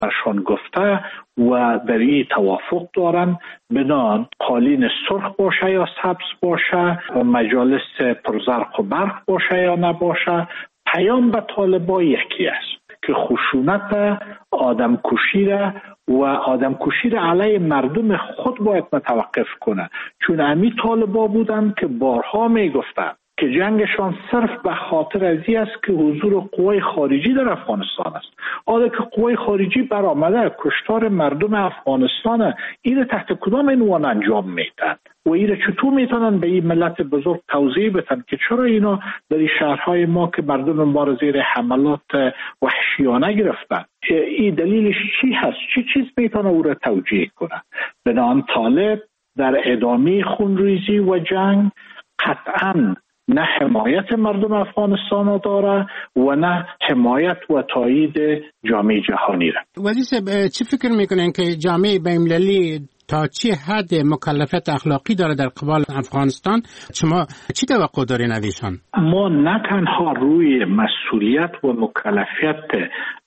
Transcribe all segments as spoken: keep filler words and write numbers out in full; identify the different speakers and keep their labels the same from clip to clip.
Speaker 1: برشان گفته و در این توافق دارن بنان قالین سرخ باشه یا سبز باشه، مجالس پرزرق و برق باشه یا نباشه، پیام به طالبان یکی است که خشونت آدم کشی را و آدم کشی را علیه مردم خود باید متوقف کنه، چون امی طالبان بودن که بارها می گفتن که جنگشان صرف به خاطر ازی است که حضور قوای خارجی در افغانستان است. حالا که قوای خارجی برآمده کشتار مردم افغانستان، این تحت کدام عنوان انجام میدن و این چطور میتونن به این ملت بزرگ توضیح بدن که چرا اینا در این شهرهای ما که مردم ما را زیر حملات وحشیانه گرفتن، این دلیلش چی هست؟ چی چیز میتونه او را توجیه کنه؟ بنابراین طالب در ادامه خونریزی و جنگ قطعاً نه حمایت مردم افغانستان داره و نه حمایت و تایید جامعه جهانی را.
Speaker 2: وزیر صاحب چی فکر میکنین که جامعه بین‌المللی تا چه حد مکلفیت اخلاقی داره در قبال افغانستان؟ شما چی توقع دارین از ایشان؟
Speaker 1: ما نه تنها روی مسئولیت و مکلفیت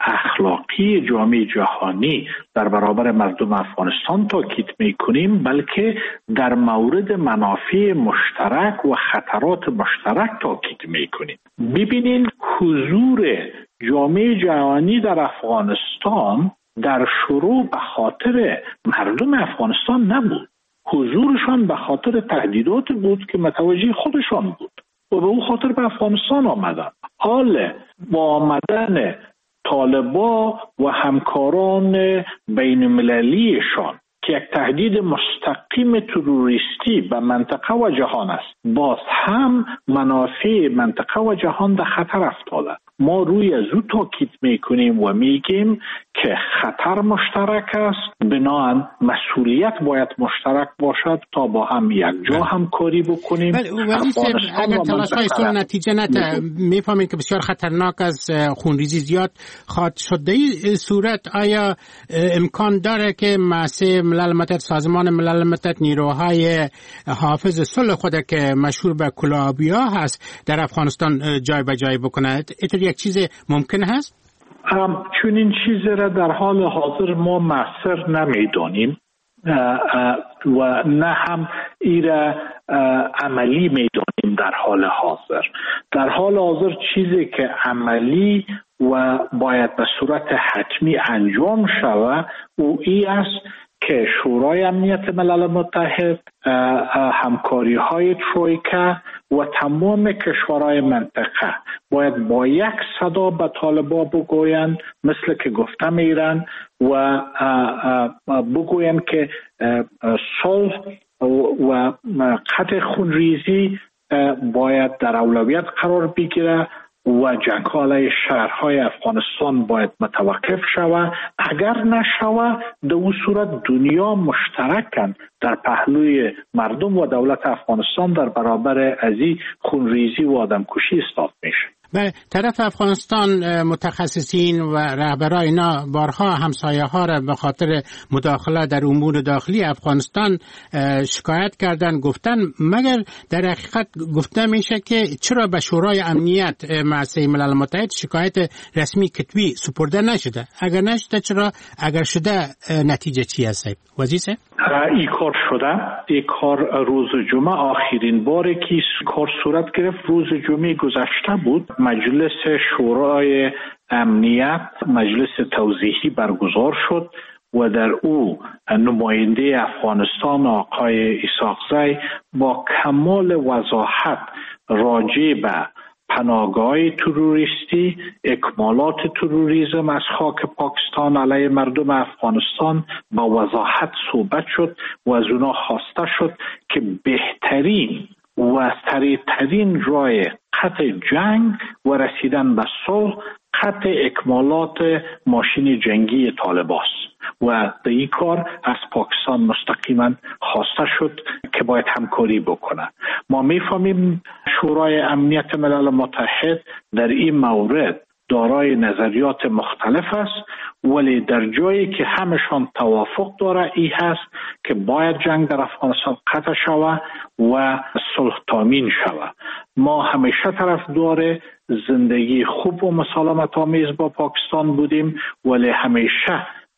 Speaker 1: اخلاقی جامعه جهانی در برابر مردم افغانستان تاکید میکنیم، بلکه در مورد منافع مشترک و خطرات مشترک تاکید میکنیم. ببینین حضور جامعه جهانی در افغانستان در شروع به خاطر مردم افغانستان نبود، حضورشان به خاطر تهدیدات بود که متوجه خودشان بود و به اون خاطر به افغانستان آمدن. حال با آمدن طالبان و همکاران بین المللیشان که یک تهدید مستقیم تروریستی به منطقه و جهان است، باز هم منافع منطقه و جهان در خطر افتاده. ما روی از او تاکید میکنیم و میگیم که خطر مشترک است، بنابراین مسئولیت باید مشترک باشد تا با هم یک جا همکاری بکنیم.
Speaker 2: اگر تلاش‌های صلح نتیجه نده، میفهمید که بسیار خطرناک از خونریزی زیاد خواهد شد. در این صورت آیا امکان داره که مؤسسه ملل متحد، سازمان ملل متحد، نیروهای حافظ صلح خود که مشهور به کلابیا هست در افغانستان جای به جای بکنه؟ یک چیز ممکن هست؟
Speaker 1: چون این چیز را در حال حاضر ما مؤثر نمیدانیم و نه هم این را عملی میدانیم. در حال حاضر در حال حاضر چیزی که عملی و باید به صورت حتمی انجام شود او ای است که شورای امنیت ملل متحد، همکاری های ترویکا و تمام کشورهای منطقه باید با یک صدا به طالبان بگویند، مثل که گفته میرن و بگویند که صلح و قطع خونریزی باید در اولویت قرار بگیره و جنگ علیه شهرهای افغانستان باید متوقف شود. اگر نشود در اون صورت دنیا مشترکاً در پهلوی مردم و دولت افغانستان در برابر ازی خونریزی و آدمکشی ایستاد میشه.
Speaker 2: به طرف افغانستان متخصصین و رهبران اینا بارها همسایه ها را به خاطر مداخله در امور داخلی افغانستان شکایت کردن، گفتن، مگر در حقیقت گفته میشه که چرا به شورای امنیت مؤسسه ملل متحد شکایت رسمی کتبی سپرده نشده؟ اگر نشده چرا؟ اگر شده نتیجه چی هست؟ وزیر صاحب
Speaker 1: این کار شده. این کار روز جمعه آخرین باری که کار صورت گرفت روز جمعه گذشته بود. مجلس شورای امنیت مجلس توضیحی برگزار شد و در او نماینده افغانستان آقای اسحاقزی با کمال وضاحت راجع به پناهگاه تروریستی، اکمالات تروریسم از خاک پاکستان علیه مردم افغانستان با وضاحت صحبت شد و از اونا خواسته شد که بهترین و سریعترین راه قطع جنگ و رسیدن به صلح قطع اکمالات ماشین جنگی طالبان است و در این کار از پاکستان مستقیما خواسته شد که باید همکاری بکنه. ما میفهمیم شورای امنیت ملل متحد در این مورد دارای نظریات مختلف است، ولی در جایی که همشان توافق داره ای هست که باید جنگ در افغانستان قطع شود و صلح تامین شود. ما همیشه طرفدار زندگی خوب و مسالمت آمیز با پاکستان بودیم، ولی همیشه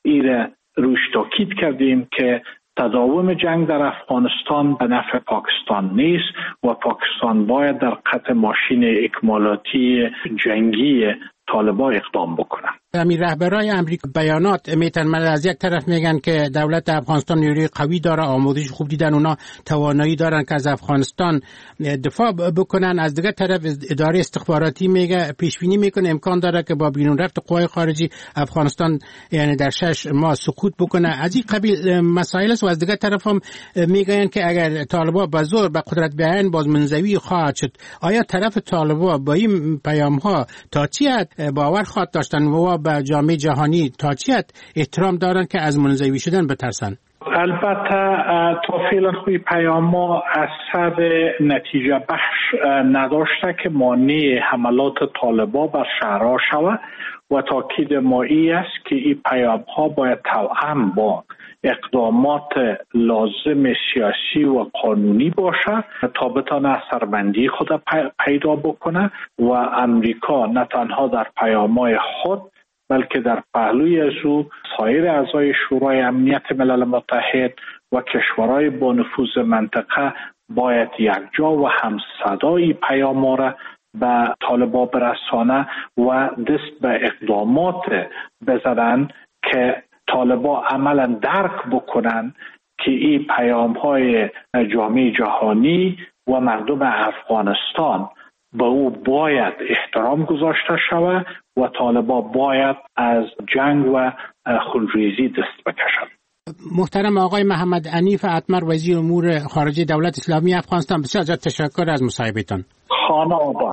Speaker 1: ایره روش تاکید کردیم که تداوم جنگ در افغانستان به نفع پاکستان نیست و پاکستان باید در قطع ماشین اکمالاتی جنگی طالبان اقدام بکنن.
Speaker 2: امیر رهبرای امریکا بیانات میتن از یک طرف میگن که دولت افغانستان نیروی قوی داره، آموزش خوب دیدن، اونا توانایی دارن که از افغانستان دفاع بکنن. از دیگر طرف اداره استخباراتی میگه پیش بینی میکنه امکان داره که با بیرون رفت قوای خارجی افغانستان یعنی در شش ماه سقوط بکنه. از این قبیل مسائل است. و از دیگر طرف هم میگن که اگر طالبان به زور به قدرت بیاین باز منزوی خواهد شد. آیا طرف طالبان با این پیام ها تا چی حد باور خواهد داشتن و به جامعه جهانی تا چی حد احترام دارن که از منزوی شدن بترسن؟
Speaker 1: البته تا فعلا خوی پیاما اثر نتیجه بخش نداشته که مانع حملات طالبان بر شهرها شود و تاکید ما ای است که این پیام ها باید توأم با اقدامات لازم سیاسی و قانونی باشه تا بتانه اثربندی خود پیدا بکنه و امریکا نه تنها در پیام‌های خود بلکه در پهلوی از او سایر اعضای شورای امنیت ملل متحد و کشورهای با نفوذ منطقه باید یکجا و همصدای پیام را به طالبان برسانه و دست به اقدامات بزنن که طالبان عملا درک بکنن که این پیام‌های جامعه جهانی و مردم افغانستان به او باید احترام گذاشته شود و طالبان باید از جنگ و خونریزی دست بکشند.
Speaker 2: محترم آقای محمد عنیف اتمر وزیر امور خارجه دولت اسلامی افغانستان، بسیار زیاد تشکر از مصاحبهتان.
Speaker 1: خانه آباد.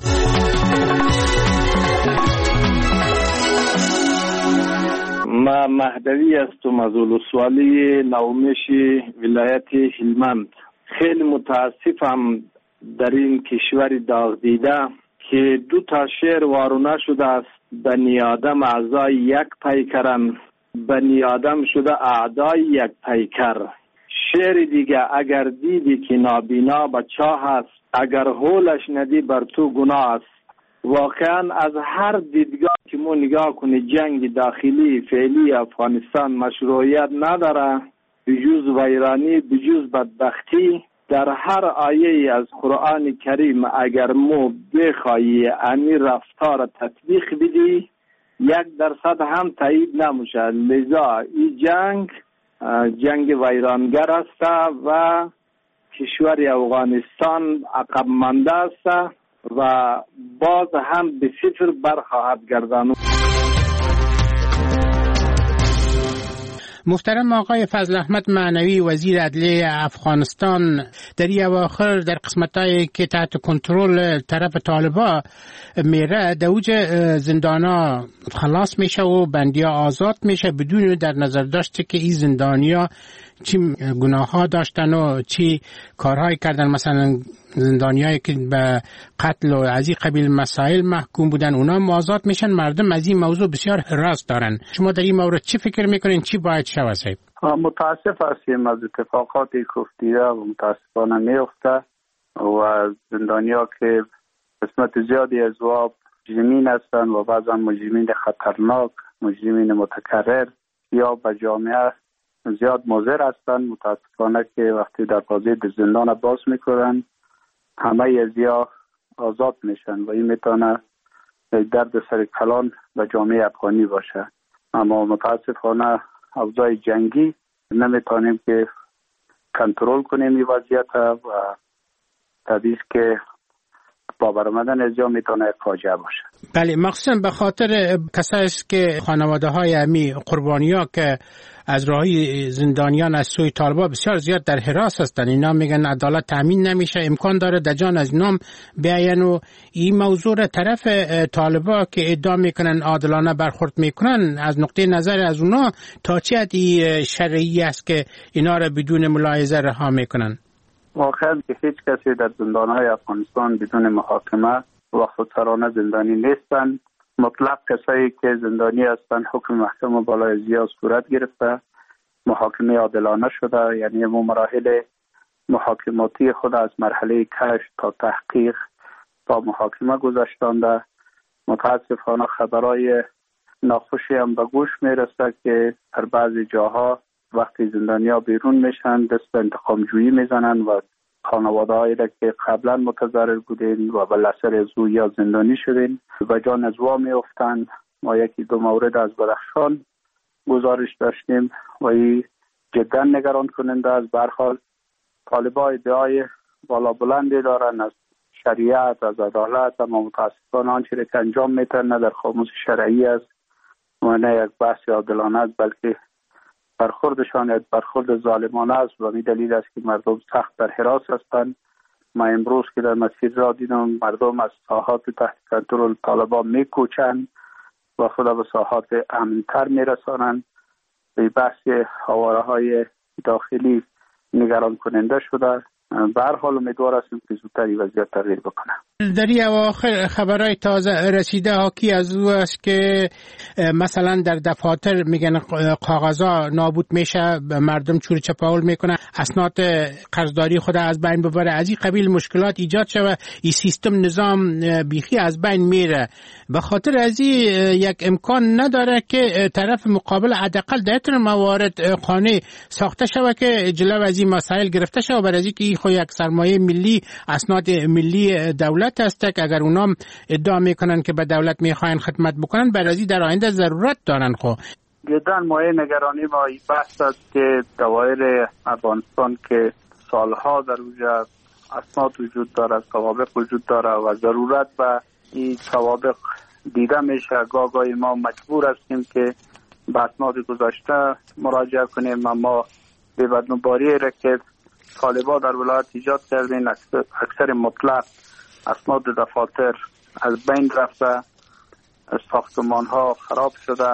Speaker 3: ما مهدوی هستم از ولسوالی نومش ولایت هلمند. خیلی متاسفم در این کشور داغ دیده که دو تا شعر وارونه شده است: بنی آدم اعضای یک پیکرن، بنی آدم شده اعدای یک پیکر. شعر دیگه: اگر دیدی که نابینا به چاه است، اگر هولش ندی بر تو گناه است. واقعا از هر دیدگاه که ما نگاه کنی جنگ داخلی فعلی افغانستان مشروعیت نداره بجز ویرانی، بجز بدبختی. در هر آیه از قرآن کریم اگر مو بخوایی امی رفتار تطبیق بدی یک درصد هم تایید نمیشه. لذا این جنگ جنگ ویرانگر است و کشور افغانستان عقب مانده است و باز هم به صفر برخواهد گرداند.
Speaker 2: محترم آقای فضل احمد معنوی وزیر عدلیه افغانستان، در این اواخر در قسمتایی که تحت کنترل طرف طالبان میره دوج زندانا خلاص میشه و بندیا آزاد میشه بدون در نظر داشته که این زندانیا چی گناه ها داشتن و چی کارهایی کردن. مثلا زندانیایی که به قتل و از این قبیل مسائل محکوم بودن اونا آزاد میشن. مردم از این موضوع بسیار حراس دارن. شما در این مورد چی فکر میکنین؟ چی باید شود؟ صاحب
Speaker 4: متاسف هستیم از اتفاقاتی که و متاسفانه میفته و زندانیا که قسمت زیادی از واب مجرمین هستن و بعضا مجرمین خطرناک، مجرمین متکرر یا به جامعه زیاد مضر هستن. متاسفانه که وقتی در بازی زندان باز میکنن همه از یا آزاد میشن و این میتونه درد سر کلان به جامعه افغانی باشه. اما متاسفانه اوضاع جنگی نمیتونیم که کنترل کنیم این وضعیت و طبیعی که با برآمدن از جا میتونه فاجعه باشه.
Speaker 2: بله، مخصوصا به خاطر کسایی که خانواده های امی قربانیا که از راهی زندانیان از سوی طالبان بسیار زیاد در حراس هستند. اینا میگن عدالت تامین نمیشه، امکان داره دجان از نام بیاین و این موضوع را طرف طالبان که ادعا میکنن عادلانه برخورد میکنن از نقطه نظر از اونا تا چه حدی شرعی است که اینا را بدون ملاحظه رها میکنن؟
Speaker 4: واقعا که هیچ کسی در زندانهای افغانستان بدون محاکمه و خودسرانه زندانی نیستن. مطلق کسایی که زندانی هستن حکم محکمه بالای زیاد صورت گرفته، محاکمه عادلانه شده، یعنی مو مراحل محاکماتی خود از مرحله کشف تا تحقیق تا محاکمه گذاشتانده. متاسفانه خبرای ناخوشی هم به گوش میرسه که در بعضی جاها وقتی زندانیا بیرون میشن دست به انتقام جویی میزنن و خانواده هایی را که قبلا متضرر بودین و به لسر زو یا زندانی شدین و جان از وا میافتند. ما یکی دو مورد از بدخشان گزارش داشتیم و این جدا نگران کننده است. به هر حال طالبان ادعای بالا بلندی دارن از شریعت، از عدالت، اما متاسفانه آنچه که انجام میتن نه در خاموش شرعی است و نه یک بحث عادلانه است، بلکه برخوردشان یک برخورد ظالمانه است و می دلیل است که مردم سخت در هراس هستند. ما امروز که در مسیر را دیدم مردم از ساحات تحت کنترل طالبان میکوچند و خود به ساحات امن‌تر میرسانند. به بحث حواره های داخلی نگران کننده شده. به هر حال امیدوار هستیم که زودتر این وضعیت تغییر بکنه.
Speaker 2: در این اواخر خبرهای تازه رسیده حاکی از او است که مثلا در دفاتر میگن کاغذها نابود میشه، مردم چور چپاول میکنه، اسناد قرضداری خود از بین ببره، از این قبیل مشکلات ایجاد شده، این سیستم نظام بیخی از بین میره. به خاطر از این یک امکان نداره که طرف مقابل حداقل در این موارد قانع ساخته شود که جلو از این مسائل گرفته شود، برای اینکه خو یک سرمایه ملی، اسناد ملی دولت است که اگر اونام ادعا میکنن که به دولت میخواین خدمت بکنن، برای در آینده ضرورت دارن. خو
Speaker 4: جدا مایه نگرانی ما این بحث است که دوایر افغانستان که سالها در اونجا اسناد وجود داره، سوابق وجود داره و ضرورت به این سوابق دیده میشه. گاهی ما مجبور هستیم که به اسناد گذشته مراجعه کنیم، اما به بدنباری را که طالبان در ولایت ایجاد کردین اکثر مطلق اسناد دفاتر از بین رفته، ساختمان ها خراب شده،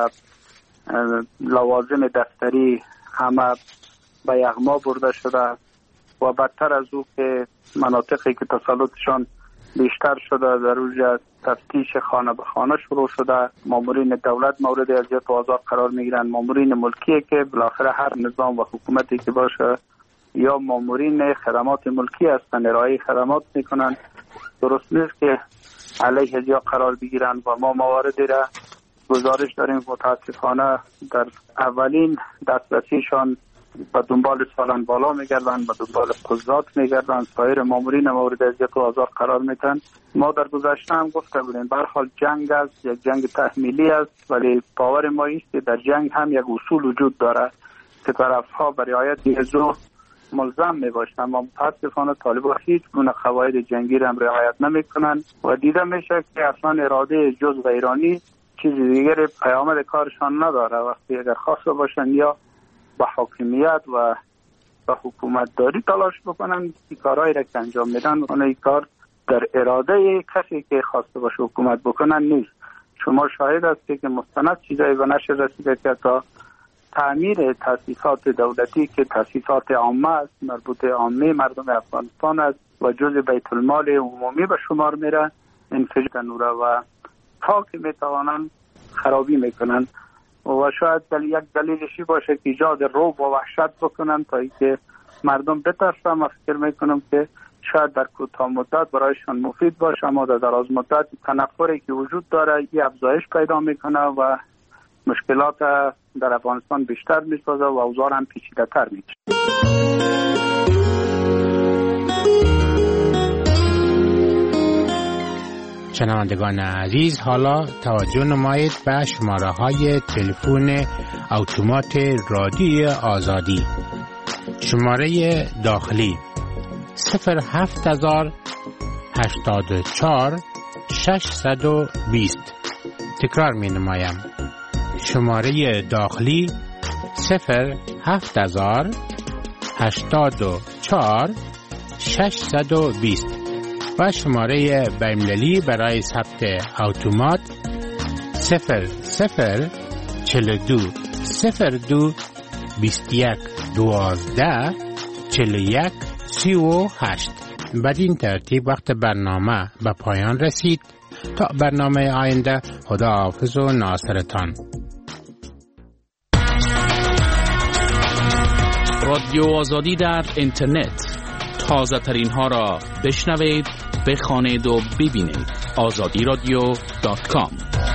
Speaker 4: لوازم دفتری همه به یغما برده شده و بدتر از او که مناطقی که تسلطشان بیشتر شده در اونجا تفتیش خانه به خانه شروع شده. مامورین دولت مورد اذیت و آزار قرار میگیرن، مامورین ملکی که بالاخره هر نظام و حکومتی که باشه یا مامورین خدمات ملکی هستند، ارائه خدمات میکنن، درست نیست که علیه ازیا قرار بگیرن و ما مواردی را گزارش داریم متاسفانه در اولین دسترسیشان به دنبال سالن بالا میگردن، به دنبال قضات میگردن، سایر مامورین مورد اذیت و آزار قرار میتن. ما در گذشته هم گفته بودیم به هر حال جنگ است، یک جنگ تحمیلی است، ولی باور ما است که در جنگ هم یک اصول وجود داره که طرفها به رعایت این ملزم می باشند، اما متاسفانه طالبان هیچ گونه قواعد جنگی را رعایت نمی کنند و دیده میشه که اصلا اراده جز ایرانی چیزی دیگر پیامد کارشان نداره. وقتی اگر خواسته باشند یا با حاکمیت و با حکومت داری تلاش بکنن، این کارهایی را که انجام میدن اون این کار در اراده کسی که خواسته باشه حکومت بکنن نیست. شما شاهد هستید که مستند چیزایی به نشر رسیده که تا تعمیر تاسیسات دولتی که تاسیسات عامه است، مربوط عامه مردم افغانستان است و جزء بیت المال عمومی به شمار میره، انفجار نوره و تا که میتوانند خرابی میکنن و شاید دل یک دلیلشی باشه که ایجاد رعب و وحشت بکنن تا اینکه مردم بترسن. من فکر میکنم که شاید در کوتاه مدت برایشان مفید باشه، اما در دراز مدت تنفری که وجود داره این افزایش پیدا میکنه و مشکلات در افغانستان بیشتر میسازه و اوضاع هم پیچیده تر میشه.
Speaker 2: شنوندگان عزیز، حالا توجه نمایید به شماره های تلفن اتومات رادیوی آزادی. شماره داخلی صفر هفت هزار هشتاد و چهار ششصد و بیست. تکرار می نمایم. شماره داخلی صفر هفت هزار هشتاد و چهار ششصد و بیست و شماره بین‌المللی برای ثبت اتومات صفر صفر چهل و دو صفر دو بیست و یک دوازده چهل و یک سی و هشت. بدین ترتیب وقت برنامه به پایان رسید. تا برنامه آینده، خدا حافظ و ناصرتان.
Speaker 5: رادیو آزادی در اینترنت، تازه ترین ها را بشنوید، بخوانید و ببینید. آزادی رادیو دات کام